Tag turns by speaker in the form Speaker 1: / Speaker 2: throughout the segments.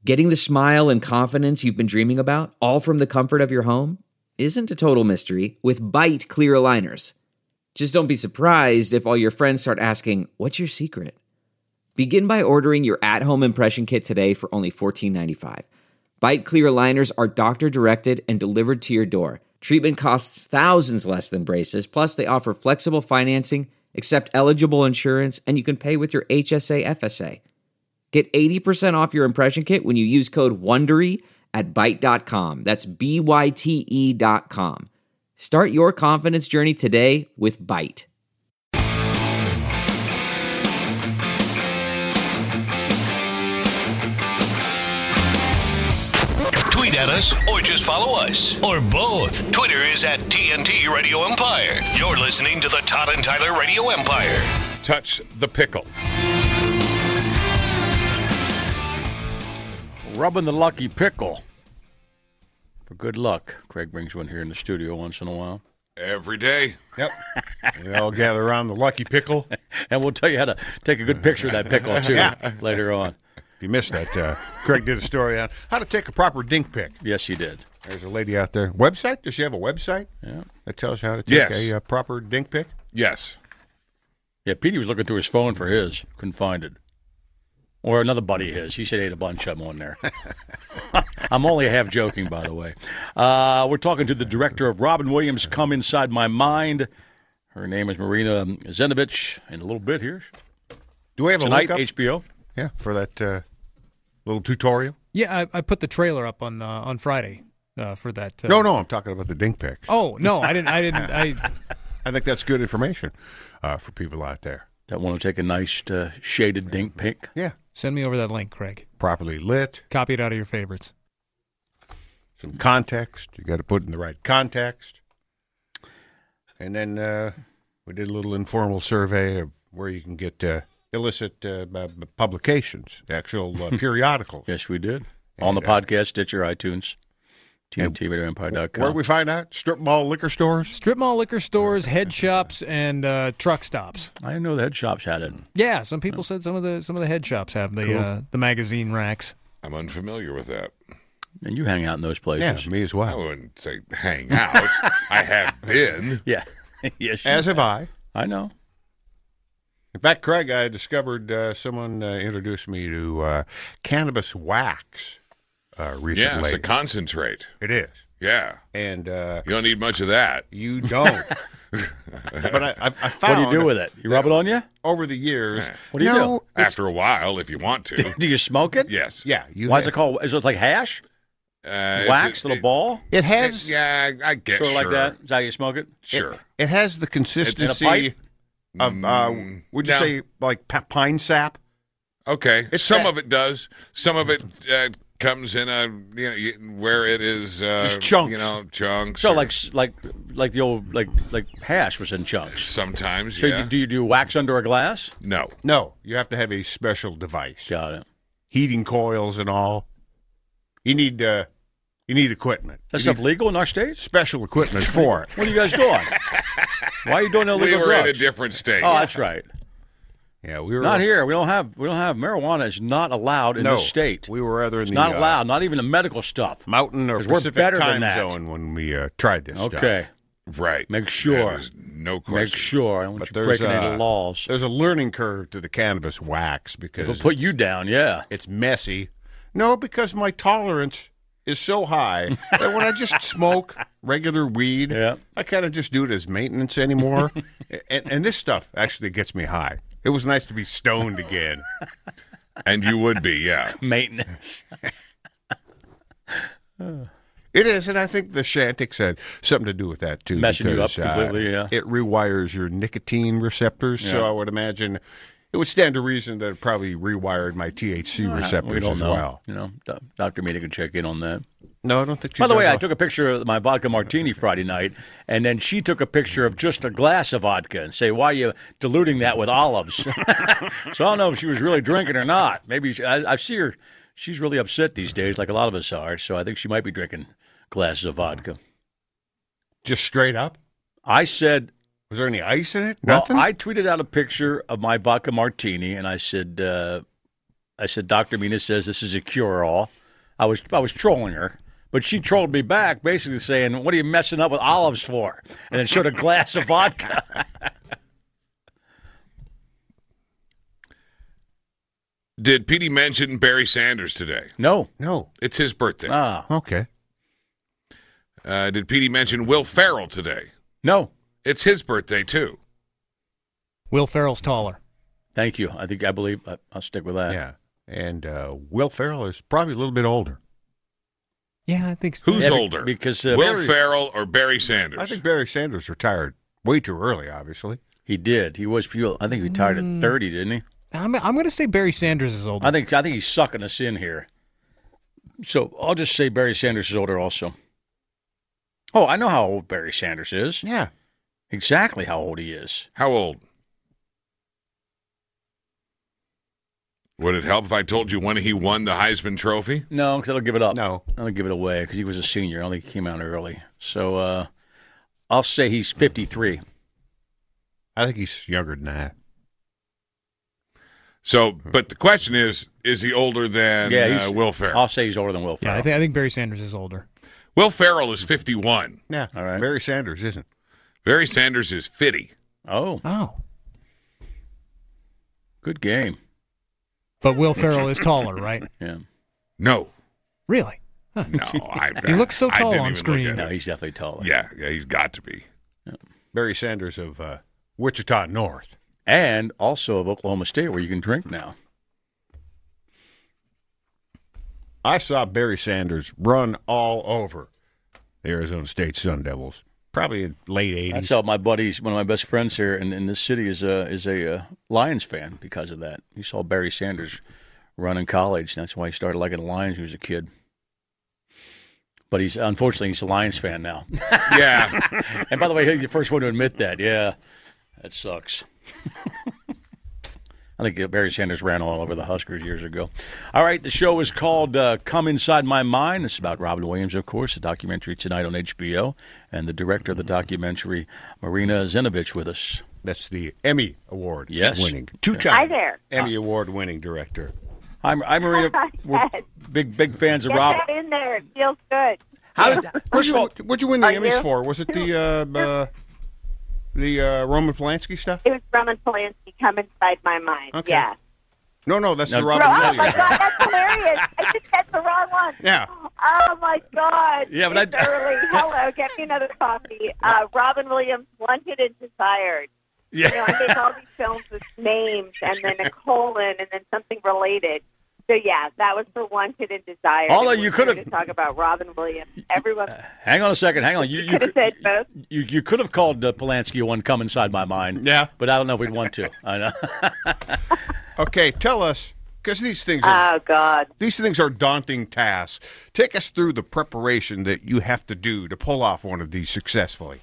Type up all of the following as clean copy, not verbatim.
Speaker 1: Getting the smile and confidence you've been dreaming about, all from the comfort of your home, isn't a total mystery with Byte clear aligners. Just don't be surprised if all your friends start asking, "What's your secret?" Begin by ordering your at-home impression kit today for only $14.95. Byte clear aligners are doctor-directed and delivered to your door. Treatment costs thousands less than braces, plus they offer flexible financing, accept eligible insurance, and you can pay with your HSA FSA. Get 80% off your impression kit when you use code WONDERY at Byte.com. That's BYTE.com. Start your confidence journey today with Byte.
Speaker 2: Tweet at us or just follow us. Or both. Twitter is at TNT Radio Empire. You're listening to the Todd and Tyler Radio Empire.
Speaker 3: Touch the pickle.
Speaker 4: Rubbing the lucky pickle. For good luck. Craig brings one here in the studio once in a while.
Speaker 3: Every day.
Speaker 5: Yep. We all gather around the lucky pickle.
Speaker 4: And we'll tell you how to take a good picture of that pickle, too, later on.
Speaker 5: If you missed that, Craig did a story on how to take a proper dink pic.
Speaker 4: Yes, he did.
Speaker 5: There's a lady out there. Website? Does she have a website?
Speaker 4: Yeah.
Speaker 5: That tells you how to take a proper dink pic?
Speaker 3: Yes.
Speaker 4: Yeah, Petey was looking through his phone for his. Couldn't find it. Or another buddy of his. He said he had a bunch of them on there. I'm only half joking, by the way. We're talking to the director of Robin Williams' Come Inside My Mind. Her name is Marina Zenovich. In a little bit here.
Speaker 5: Do we have
Speaker 4: Tonight,
Speaker 5: a link up?
Speaker 4: HBO.
Speaker 5: Yeah, for that little tutorial?
Speaker 6: Yeah, I put the trailer up on Friday for that.
Speaker 5: No, I'm talking about the dink pics.
Speaker 6: Oh, no, I didn't. I
Speaker 5: think that's good information for people out there.
Speaker 4: That want to take a nice shaded dink pic?
Speaker 5: Yeah.
Speaker 6: Send me over that link, Craig.
Speaker 5: Properly lit.
Speaker 6: Copy it out of your favorites.
Speaker 5: Some context. You got to put it in the right context. And then we did a little informal survey of where you can get illicit publications, actual periodicals.
Speaker 4: Yes, we did. On the podcast, Stitcher, iTunes, TNTRadioEmpire.com.
Speaker 5: Where we find out? Strip mall liquor stores?
Speaker 6: Strip mall liquor stores, head shops, and truck stops.
Speaker 4: I didn't know the head shops had it.
Speaker 6: Yeah, some people said some of the head shops have the magazine racks.
Speaker 3: I'm unfamiliar with that.
Speaker 4: And you hang out in those places.
Speaker 5: Yeah, me as well.
Speaker 3: I wouldn't say hang out. I have been.
Speaker 4: Yeah. Yes.
Speaker 5: As have I.
Speaker 4: I know.
Speaker 5: In fact, Craig, I discovered someone introduced me to cannabis wax recently.
Speaker 3: Yeah, it's a concentrate.
Speaker 5: It is.
Speaker 3: Yeah.
Speaker 5: And
Speaker 3: you don't need much of that.
Speaker 5: You don't. But I found.
Speaker 4: What do you do with it? You rub it on you?
Speaker 5: Over the years.
Speaker 4: What do you do?
Speaker 3: After a while, if you want to.
Speaker 4: Do you smoke it?
Speaker 3: Yes.
Speaker 5: Yeah.
Speaker 4: Why is it called? Is it like hash? Wax, little ball?
Speaker 5: It has.
Speaker 3: Yeah, I guess.
Speaker 4: Sort of like that? Is that how you smoke it?
Speaker 3: Sure.
Speaker 5: It has the consistency of, would you say, like pine sap?
Speaker 3: Okay. Some of it does. Some of it comes in a, where it is
Speaker 5: just chunks.
Speaker 3: Chunks.
Speaker 4: So like the old like hash was in chunks.
Speaker 3: Sometimes,
Speaker 4: so
Speaker 3: yeah.
Speaker 4: Do you do wax under a glass?
Speaker 3: No.
Speaker 5: You have to have a special device.
Speaker 4: Got it.
Speaker 5: Heating coils and all. You need equipment.
Speaker 4: That stuff legal in our state?
Speaker 5: Special equipment for it.
Speaker 4: What are you guys doing? Why are you doing illegal
Speaker 3: drugs? We were
Speaker 4: drugs?
Speaker 3: in a different state.
Speaker 4: Oh, that's right.
Speaker 5: Yeah, we were
Speaker 4: not here. We don't have marijuana is not allowed in this state.
Speaker 5: We were rather in
Speaker 4: it's
Speaker 5: the
Speaker 4: not allowed. Not even the medical stuff.
Speaker 5: Mountain or Pacific time zone when we tried this stuff.
Speaker 4: Okay,
Speaker 3: right.
Speaker 4: Make sure.
Speaker 3: No question.
Speaker 4: Make sure. I don't want you breaking any laws.
Speaker 5: There's a learning curve to the cannabis wax because
Speaker 4: it'll put you down. Yeah,
Speaker 5: it's messy. No, because my tolerance is so high that when I just smoke regular weed, I kind of just do it as maintenance anymore. and this stuff actually gets me high. It was nice to be stoned again.
Speaker 3: And you would be, yeah.
Speaker 4: Maintenance.
Speaker 5: It is, and I think the Chantix had something to do with that, too.
Speaker 4: Messing you up completely, yeah.
Speaker 5: It rewires your nicotine receptors, so I would imagine it would stand to reason that it probably rewired my THC receptors as well.
Speaker 4: Dr. Meade can check in on that.
Speaker 5: No, I don't think she
Speaker 4: By the way,
Speaker 5: does.
Speaker 4: I took a picture of my vodka martini Friday night, and then she took a picture of just a glass of vodka and say, why are you diluting that with olives? So I don't know if she was really drinking or not. Maybe I see her. She's really upset these days, like a lot of us are, so I think she might be drinking glasses of vodka.
Speaker 5: Just straight up?
Speaker 4: I said...
Speaker 5: Was there any ice in it?
Speaker 4: Well,
Speaker 5: Nothing?
Speaker 4: I tweeted out a picture of my vodka martini, and I said, Dr. Mina says this is a cure-all. I was trolling her, but she trolled me back, basically saying, "What are you messing up with olives for?" And then showed a glass of vodka.
Speaker 3: Did Petey mention Barry Sanders today?
Speaker 4: No.
Speaker 3: It's his birthday.
Speaker 4: Ah,
Speaker 5: Okay.
Speaker 3: Did Petey mention Will Ferrell today?
Speaker 4: no.
Speaker 3: It's his birthday, too.
Speaker 6: Will Ferrell's taller.
Speaker 4: Thank you. I believe I'll stick with that.
Speaker 5: Yeah. And Will Ferrell is probably a little bit older.
Speaker 6: Yeah, I think so.
Speaker 3: Who's
Speaker 4: Yeah,
Speaker 3: older?
Speaker 4: because
Speaker 3: Will
Speaker 4: Barry-
Speaker 3: Ferrell or Barry Sanders?
Speaker 5: I think Barry Sanders retired way too early, obviously.
Speaker 4: He did. He was. I think he retired at 30, didn't he?
Speaker 6: I'm going to say Barry Sanders is older.
Speaker 4: I think he's sucking us in here. So I'll just say Barry Sanders is older also. Oh, I know how old Barry Sanders is.
Speaker 5: Yeah.
Speaker 4: Exactly how old he is.
Speaker 3: How old? Would it help if I told you when he won the Heisman Trophy?
Speaker 4: No, because I'll give it up.
Speaker 5: No.
Speaker 4: I'll give it away because he was a senior. I don't think he came out early. So I'll say he's 53.
Speaker 5: I think he's younger than that.
Speaker 3: So, but the question is he older than Will Ferrell?
Speaker 4: I'll say he's older than Will
Speaker 6: Yeah,
Speaker 4: Ferrell.
Speaker 6: I think Barry Sanders is older.
Speaker 3: Will Ferrell is 51.
Speaker 5: Yeah.
Speaker 4: All right.
Speaker 5: Barry Sanders isn't.
Speaker 3: Barry Sanders is 50.
Speaker 4: Oh,
Speaker 6: Oh.
Speaker 4: good game.
Speaker 6: But Will Ferrell is taller, right?
Speaker 4: Yeah.
Speaker 3: No.
Speaker 6: Really?
Speaker 3: No.
Speaker 6: He looks so
Speaker 3: I
Speaker 6: tall
Speaker 3: didn't
Speaker 6: on
Speaker 3: even
Speaker 6: screen.
Speaker 3: look at
Speaker 4: No,
Speaker 3: it.
Speaker 4: he's definitely taller.
Speaker 3: Yeah, he's got to be.
Speaker 5: Barry Sanders of Wichita North.
Speaker 4: And also of Oklahoma State, where you can drink now.
Speaker 5: I saw Barry Sanders run all over the Arizona State Sun Devils, probably in late 80s.
Speaker 4: That's how my buddies, one of my best friends here in this city, is a Lions fan because of that. He saw Barry Sanders run in college. And that's why he started liking the Lions when he was a kid. But he's a Lions fan now.
Speaker 3: Yeah.
Speaker 4: And by the way, he's the first one to admit that. Yeah, that sucks. I think Barry Sanders ran all over the Huskers years ago. All right, the show is called Come Inside My Mind. It's about Robin Williams, of course, a documentary tonight on HBO, and the director of the documentary, Marina Zinovich, with us.
Speaker 5: That's the Emmy Award
Speaker 4: Yes.
Speaker 5: winning. Two-time
Speaker 7: Hi there.
Speaker 5: Emmy Award winning director.
Speaker 4: I'm Marina. We're
Speaker 7: Yes.
Speaker 4: big fans of
Speaker 7: Get
Speaker 4: Robin.
Speaker 7: that in there. It feels good.
Speaker 5: First of all, what'd you win the
Speaker 7: Are
Speaker 5: Emmys
Speaker 7: you?
Speaker 5: for? Was it the Roman Polanski stuff?
Speaker 7: It was Roman Polanski, Come Inside My Mind.
Speaker 5: Okay.
Speaker 7: Yeah.
Speaker 5: No, that's the
Speaker 4: No.
Speaker 5: Robin
Speaker 7: Oh, my
Speaker 5: Williams.
Speaker 7: God, that's hilarious. I just said the wrong one.
Speaker 5: Yeah.
Speaker 7: Oh, my God.
Speaker 4: Yeah, but
Speaker 7: it's early. Hello, get me another coffee. Robin Williams, Wanted and Desired.
Speaker 4: Yeah.
Speaker 7: You know, I make all these films with names and then a colon and then something related. So, yeah, that was for Wanted and Desired.
Speaker 4: Although
Speaker 7: And
Speaker 4: you
Speaker 7: we're
Speaker 4: could
Speaker 7: here
Speaker 4: have-
Speaker 7: to talk about Robin Williams. Everyone
Speaker 4: Hang on a second. Hang on. You
Speaker 7: could have said both.
Speaker 4: You could have called Polanski one Come Inside My Mind.
Speaker 5: Yeah.
Speaker 4: But I don't know if we'd want to. I know.
Speaker 5: Okay, tell us, because these things are
Speaker 7: Oh, God.
Speaker 5: daunting tasks. Take us through the preparation that you have to do to pull off one of these successfully.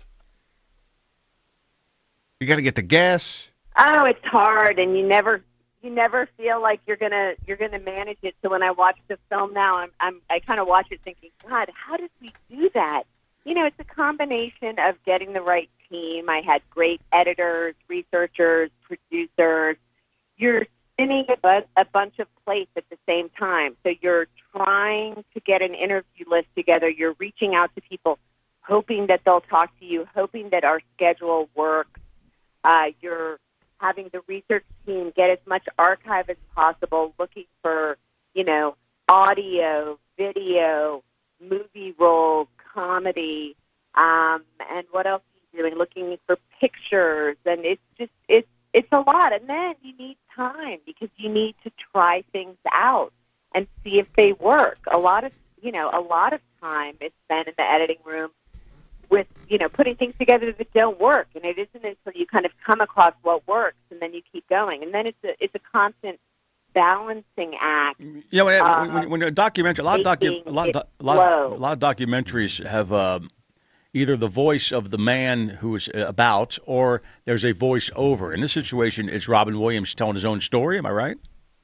Speaker 5: You got to get the gas.
Speaker 7: Oh, it's hard, and you never feel like you're gonna manage it. So when I watch the film now, I kind of watch it thinking, God, how did we do that? You know, it's a combination of getting the right team. I had great editors, researchers, producers. You're spinning a bunch of plates at the same time. So you're trying to get an interview list together. You're reaching out to people, hoping that they'll talk to you, hoping that our schedule works. You're having the research team get as much archive as possible, looking for, audio, video, movie roles, comedy, and what else are you doing? Looking for pictures, and it's a lot. And then you need time because you need to try things out and see if they work. A lot of time is spent in the editing room with, putting things together that don't work. And it isn't until you kind of come across what works and then you keep going. And then it's a constant balancing act.
Speaker 4: Yeah, when a documentary, a lot of documentaries have either the voice of the man who is about, or there's a voice over. In this situation, it's Robin Williams telling his own story. Am I right?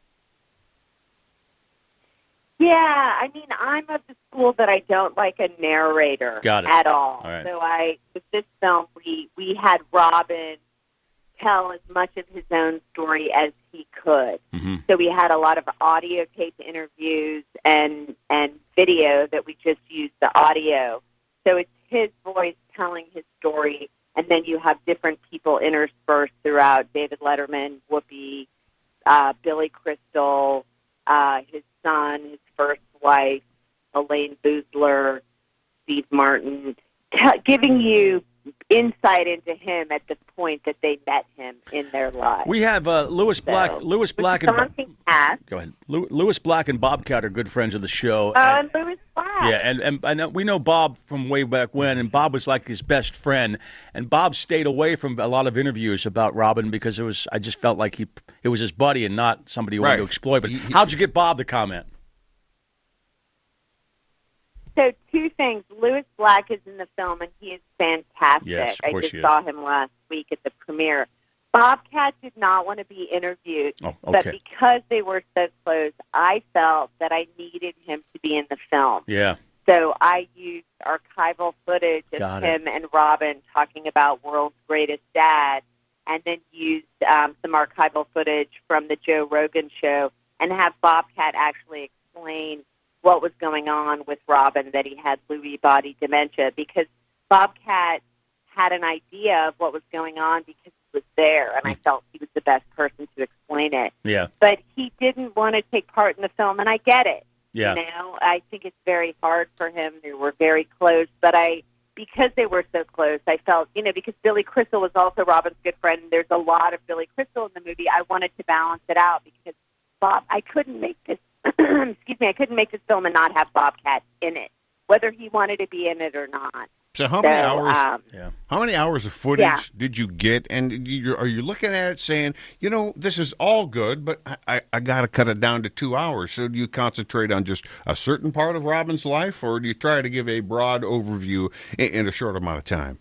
Speaker 7: Yeah, I mean, I'm of the school that I don't like a narrator at all.
Speaker 4: All right.
Speaker 7: So with this film, we had Robin tell as much of his own story as he could.
Speaker 4: Mm-hmm.
Speaker 7: So we had a lot of audio tape interviews and video that we just used the audio. So it's his voice telling his story, and then you have different people interspersed throughout: David Letterman, Whoopi, Billy Crystal, his son, his first wife, Elaine Boozler, Steve Martin, giving you insight into him at the point that they met him in their lives.
Speaker 4: We have Lewis Black. Lewis Black and
Speaker 7: go
Speaker 4: ahead. Lewis Black and Bobcat are good friends of the show.
Speaker 7: And Lewis Black.
Speaker 4: Yeah, and we know Bob from way back when, and Bob was like his best friend. And Bob stayed away from a lot of interviews about Robin because I just felt like it was his buddy and not somebody who wanted to exploit. But how'd you get Bob to comment?
Speaker 7: So two things. Lewis Black is in the film, and he is fantastic.
Speaker 4: Yes, of course
Speaker 7: I just saw him last week at the premiere. Bobcat did not want to be interviewed, but because they were so close, I felt that I needed him to be in the film.
Speaker 4: Yeah.
Speaker 7: So I used archival footage of him and Robin talking about World's Greatest Dad, and then used some archival footage from the Joe Rogan show, and have Bobcat actually explain what was going on with Robin, that he had Lewy body dementia, because Bobcat had an idea of what was going on because he was there, and I felt he was the best person to explain it.
Speaker 4: Yeah.
Speaker 7: But he didn't want to take part in the film, and I get it.
Speaker 4: Yeah.
Speaker 7: You know, I think it's very hard for him. They were very close, but because they were so close, I felt, because Billy Crystal was also Robin's good friend, and there's a lot of Billy Crystal in the movie, I wanted to balance it out because I couldn't make this I couldn't make this film and not have Bobcat in it, whether he wanted to be in it or not.
Speaker 5: So how many hours? How many hours of footage did you get? And are you looking at it saying, this is all good, but I got to cut it down to 2 hours? So do you concentrate on just a certain part of Robin's life, or do you try to give a broad overview in a short amount of time?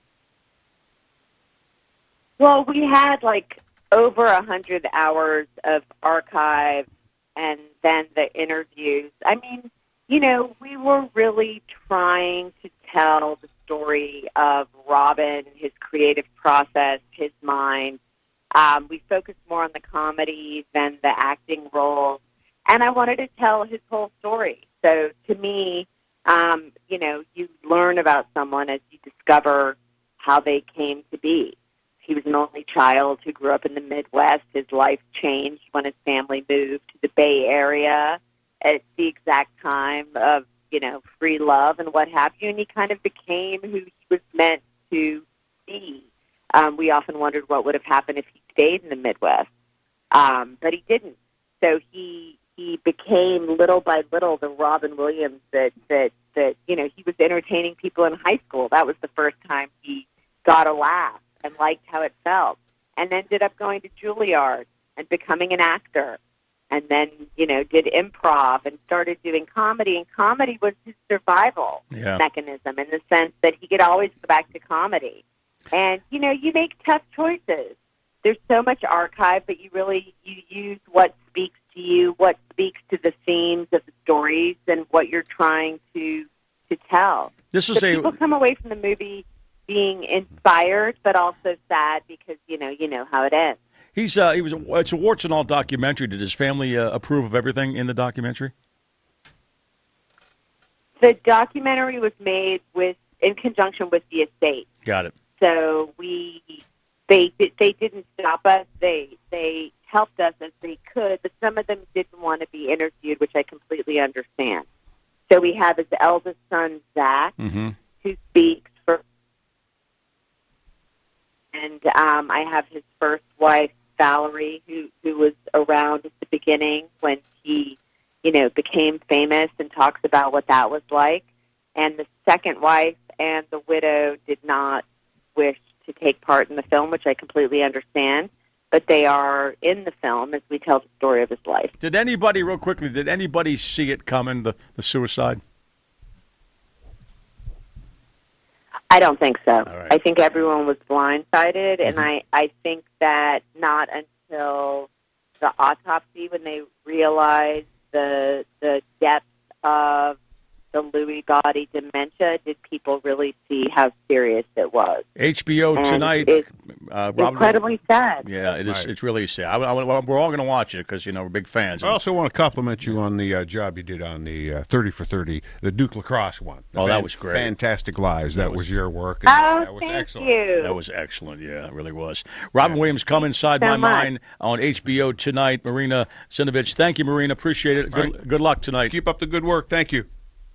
Speaker 7: Well, we had over 100 hours of archive, and then the interviews. I mean, we were really trying to tell the story of Robin, his creative process, his mind. We focused more on the comedy than the acting roles. And I wanted to tell his whole story. So to me, you learn about someone as you discover how they came to be. He was an only child who grew up in the Midwest. His life changed when his family moved to the Bay Area at the exact time of, free love and what have you. And he kind of became who he was meant to be. We often wondered what would have happened if he stayed in the Midwest. But he didn't. So he became little by little the Robin Williams that he was entertaining people in high school. That was the first time he got a laugh and liked how it felt, and ended up going to Juilliard and becoming an actor, and then, did improv and started doing comedy, and comedy was his survival mechanism in the sense that he could always go back to comedy. And, you make tough choices. There's so much archive, but you use what speaks to you, what speaks to the themes of the stories and what you're trying to tell. People come away from the movie being inspired, but also sad because you know how it ends.
Speaker 4: It's a warts and all documentary. Did his family approve of everything in the documentary?
Speaker 7: The documentary was made in conjunction with the estate.
Speaker 4: Got it.
Speaker 7: So they didn't stop us. They helped us as they could, but some of them didn't want to be interviewed, which I completely understand. So we have his eldest son, Zach, who speaks for. And I have his first wife, Valerie, who was around at the beginning when he, became famous and talks about what that was like. And the second wife and the widow did not wish to take part in the film, which I completely understand. But they are in the film as we tell the story of his life.
Speaker 4: Did anybody see it coming, the suicide?
Speaker 7: I don't think so.
Speaker 4: Right.
Speaker 7: I think everyone was blindsided, and I think that not until the autopsy, when they realized the depth of the Lewy body dementia, did people really see how serious it was.
Speaker 4: HBO tonight,
Speaker 7: incredibly sad.
Speaker 4: Yeah, it is.
Speaker 5: Right.
Speaker 4: It's really sad. We're all going to watch it because we're big fans.
Speaker 5: I also want to compliment you on the job you did on the 30 for 30, the Duke Lacrosse one.
Speaker 4: That was great.
Speaker 5: Fantastic Lives. That was your work.
Speaker 7: Oh,
Speaker 5: that was
Speaker 7: thank
Speaker 5: excellent.
Speaker 7: you.
Speaker 4: That was excellent. Yeah, it really was. Robin Williams, Come Inside My
Speaker 7: So much.
Speaker 4: Mind on HBO tonight. Marina Zinovich. Thank you, Marina. Appreciate it. Good luck tonight.
Speaker 5: Keep up the good work. Thank you.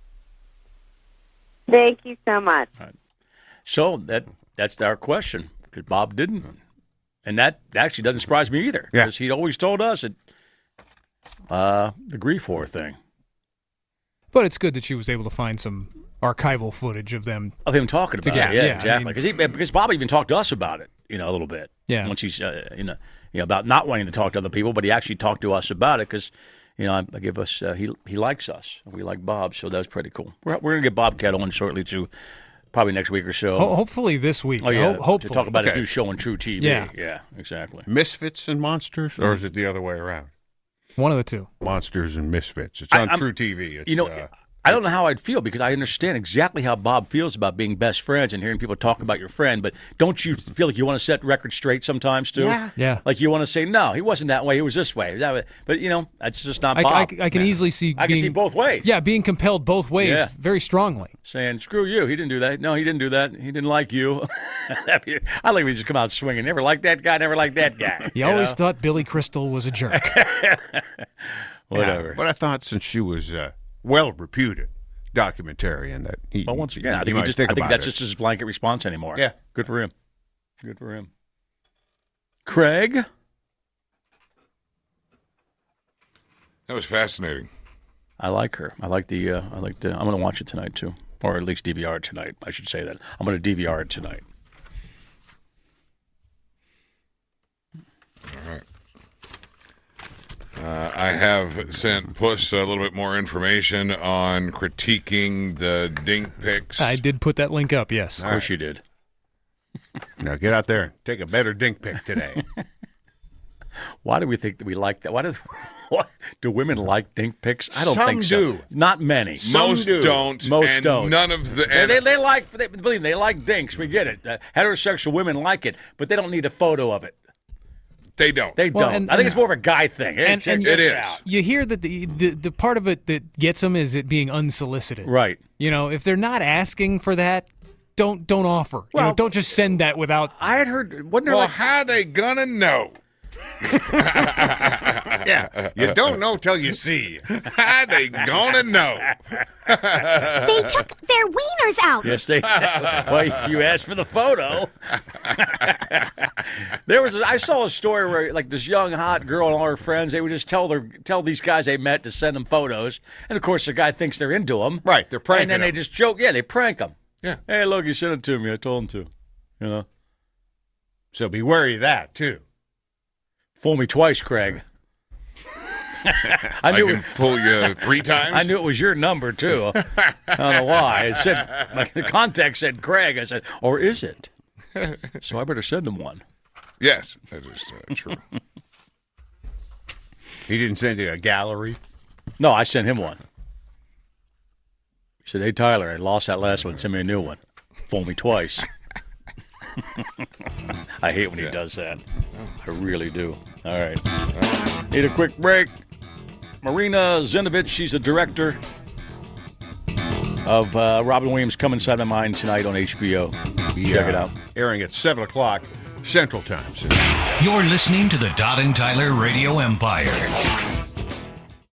Speaker 7: Thank you so much.
Speaker 4: So that's our question, because Bob didn't. And that actually doesn't surprise me either,
Speaker 5: Yeah.
Speaker 4: because he'd always told us that the grief war thing.
Speaker 6: But it's good that she was able to find some archival footage of them.
Speaker 4: Of him talking about
Speaker 6: Together,
Speaker 4: it, yeah,
Speaker 6: yeah,
Speaker 4: exactly.
Speaker 6: I mean-
Speaker 4: Because Bob even talked to us about it, a little bit.
Speaker 6: Yeah.
Speaker 4: Once he's, about not wanting to talk to other people, but he actually talked to us about it because, I give us he likes us. We like Bob, so that's pretty cool. We're going to get Bobcat on shortly too, probably next week or so.
Speaker 6: Hopefully this week.
Speaker 4: Oh yeah,
Speaker 6: Hopefully.
Speaker 4: to talk about his
Speaker 5: Okay.
Speaker 4: new show on True TV.
Speaker 6: Yeah.
Speaker 4: Exactly.
Speaker 5: Misfits and Monsters, or is it the other way around?
Speaker 6: One of the two.
Speaker 5: Monsters and Misfits. It's on
Speaker 4: I'm-
Speaker 5: True TV. It's,
Speaker 4: I don't know how I'd feel because I understand exactly how Bob feels about being best friends and hearing people talk about your friend. But don't you feel like you want to set records straight sometimes too?
Speaker 6: Yeah.
Speaker 4: Like you want to say, no, he wasn't that way. He was this way. But that's just not Bob.
Speaker 6: I can easily see.
Speaker 4: I can see both ways.
Speaker 6: Yeah, being compelled both ways
Speaker 4: Yeah.
Speaker 6: very strongly.
Speaker 4: Saying, screw you. He didn't do that. No, he didn't do that. He didn't like you. I like when he just come out swinging. Never liked that guy. Never liked that guy.
Speaker 6: He always thought Billy Crystal was a jerk.
Speaker 4: Whatever.
Speaker 5: Yeah, but I thought since she was well-reputed documentarian that he.
Speaker 4: But once again, I
Speaker 5: he
Speaker 4: think,
Speaker 5: might think about
Speaker 4: that's
Speaker 5: it.
Speaker 4: just his blanket response anymore.
Speaker 5: Yeah.
Speaker 4: Good for him. Good for him. Craig?
Speaker 3: That was fascinating.
Speaker 4: I like her. I'm going to watch it tonight, too. Or at least DVR it tonight. I should say that. I'm going to DVR it tonight.
Speaker 3: All right. I have sent Puss a little bit more information on critiquing the dink pics.
Speaker 6: I did put that link up, yes.
Speaker 4: Of course you did.
Speaker 5: Now get out there and take a better dink pic today.
Speaker 4: Why do we think that we like that? What do women like dink pics? I don't
Speaker 5: Some
Speaker 4: think so.
Speaker 5: do.
Speaker 4: Not many.
Speaker 3: Most
Speaker 5: do.
Speaker 3: don't.
Speaker 4: Most
Speaker 3: and
Speaker 4: don't.
Speaker 3: None of the.
Speaker 4: Believe me, they like dinks. We get it. Heterosexual women like it, but they don't need a photo of it.
Speaker 3: They don't.
Speaker 4: They
Speaker 6: Well,
Speaker 4: don't.
Speaker 6: and-
Speaker 4: I think it's more of a guy thing. Hey, check
Speaker 6: and
Speaker 4: this
Speaker 3: it is.
Speaker 4: out.
Speaker 6: You hear that the part of it that gets them is it being unsolicited.
Speaker 4: Right.
Speaker 6: If they're not asking for that, don't offer.
Speaker 4: Well-
Speaker 6: Don't just send that without.
Speaker 4: I had heard. Wasn't there
Speaker 3: Well,
Speaker 4: like
Speaker 3: how they gonna know?
Speaker 5: Yeah, you don't know till you see.
Speaker 3: How they gonna know?
Speaker 8: They took their wieners out.
Speaker 4: Yes, they. Well, you asked for the photo. I saw a story where like this young hot girl and all her friends, they would just tell these guys they met to send them photos, and of course the guy thinks they're into them.
Speaker 5: Right, they're pranking
Speaker 4: and then they
Speaker 5: them.
Speaker 4: just joke. Yeah, they prank them.
Speaker 3: Yeah.
Speaker 4: Hey, look, you sent it to me. I told him to.
Speaker 5: So be wary of that too.
Speaker 4: Fool me twice, Craig.
Speaker 3: I can fool you 3 times.
Speaker 4: I knew it was your number too. I don't know why. It said the contact said Craig. I said, or is it? So I better send him one.
Speaker 3: Yes, that is true.
Speaker 5: He didn't send you a gallery.
Speaker 4: No, I sent him one. He said, "Hey Tyler, I lost that last one. Send me a new one." Fool me twice. I hate when he does that. I really do. All right. Need a quick break. Marina Zinovich, she's the director of Robin Williams' Come Inside My Mind tonight on HBO. Check it out.
Speaker 5: Airing at 7 o'clock Central Time.
Speaker 2: You're listening to the Todd and Tyler Radio Empire.